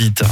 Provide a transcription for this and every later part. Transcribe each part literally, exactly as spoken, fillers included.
Vite.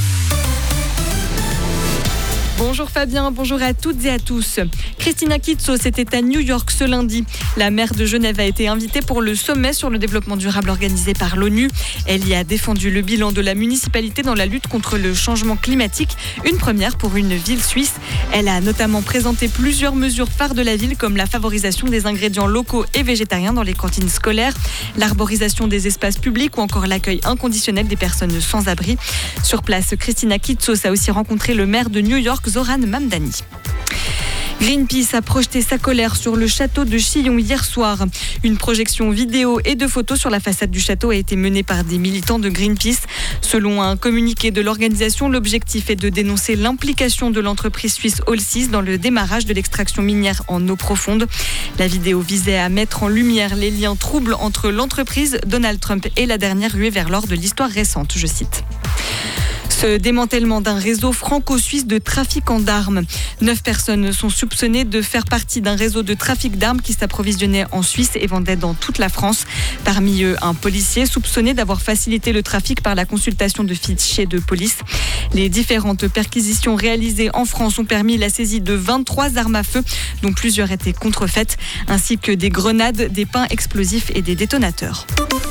Bonjour Fabien, bonjour à toutes et à tous. Christina Kitsos était à New York ce lundi. La maire de Genève a été invitée pour le sommet sur le développement durable organisé par l'ONU. Elle y a défendu le bilan de la municipalité dans la lutte contre le changement climatique, une première pour une ville suisse. Elle a notamment présenté plusieurs mesures phares de la ville comme la favorisation des ingrédients locaux et végétariens dans les cantines scolaires, l'arborisation des espaces publics ou encore l'accueil inconditionnel des personnes sans abri. Sur place, Christina Kitsos a aussi rencontré le maire de New York, Zoran Mamdani. Greenpeace a projeté sa colère sur le château de Chillon hier soir. Une projection vidéo et de photos sur la façade du château a été menée par des militants de Greenpeace. Selon un communiqué de l'organisation, l'objectif est de dénoncer l'implication de l'entreprise suisse Allseas dans le démarrage de l'extraction minière en eau profonde. La vidéo visait à mettre en lumière les liens troubles entre l'entreprise, Donald Trump et la dernière ruée vers l'or de l'histoire récente, je cite. Ce démantèlement d'un réseau franco-suisse de trafiquants d'armes. Neuf personnes sont soupçonnées de faire partie d'un réseau de trafic d'armes qui s'approvisionnait en Suisse et vendait dans toute la France. Parmi eux, un policier soupçonné d'avoir facilité le trafic par la consultation de fichiers de police. Les différentes perquisitions réalisées en France ont permis la saisie de vingt-trois armes à feu, dont plusieurs étaient contrefaites, ainsi que des grenades, des pains explosifs et des détonateurs.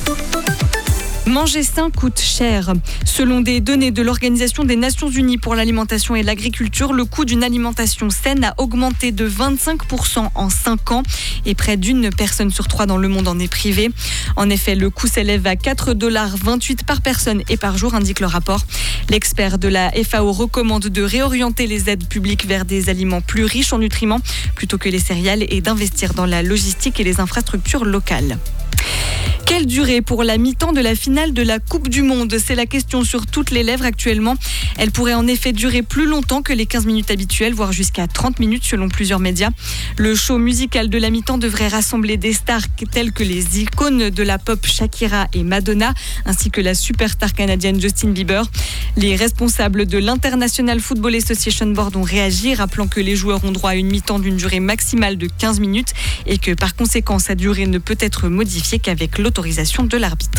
Manger sain coûte cher. Selon des données de l'Organisation des Nations Unies pour l'alimentation et l'agriculture, le coût d'une alimentation saine a augmenté de vingt-cinq pour cent en cinq ans et près d'une personne sur trois dans le monde en est privée. En effet, le coût s'élève à quatre virgule vingt-huit dollars par personne et par jour, indique le rapport. L'expert de la F A O recommande de réorienter les aides publiques vers des aliments plus riches en nutriments plutôt que les céréales et d'investir dans la logistique et les infrastructures locales. Quelle durée pour la mi-temps de la finale de la Coupe du Monde ? C'est la question sur toutes les lèvres actuellement. Elle pourrait en effet durer plus longtemps que les quinze minutes habituelles, voire jusqu'à trente minutes selon plusieurs médias. Le show musical de la mi-temps devrait rassembler des stars telles que les icônes de la pop Shakira et Madonna, ainsi que la superstar canadienne Justin Bieber. Les responsables de l'International Football Association Board ont réagi, rappelant que les joueurs ont droit à une mi-temps d'une durée maximale de quinze minutes et que par conséquent, sa durée ne peut être modifiée qu'avec l'autorisation de l'arbitre.